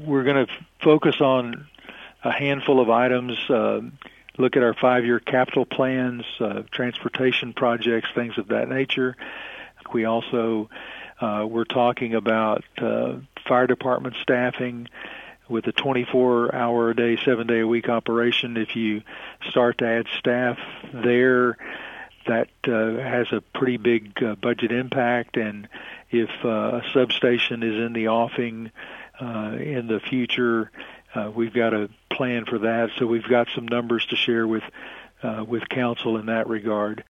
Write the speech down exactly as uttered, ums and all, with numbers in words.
we're going to focus on a handful of items, uh, look at our five-year capital plans, uh, transportation projects, things of that nature. We also, uh, we're talking about uh, fire department staffing with a twenty-four hour a day, seven day a week operation. If you start to add staff there, that uh, has a pretty big uh, budget impact. And if uh, a substation is in the offing uh, in the future, uh, we've got a plan for that. So we've got some numbers to share with uh, with council in that regard.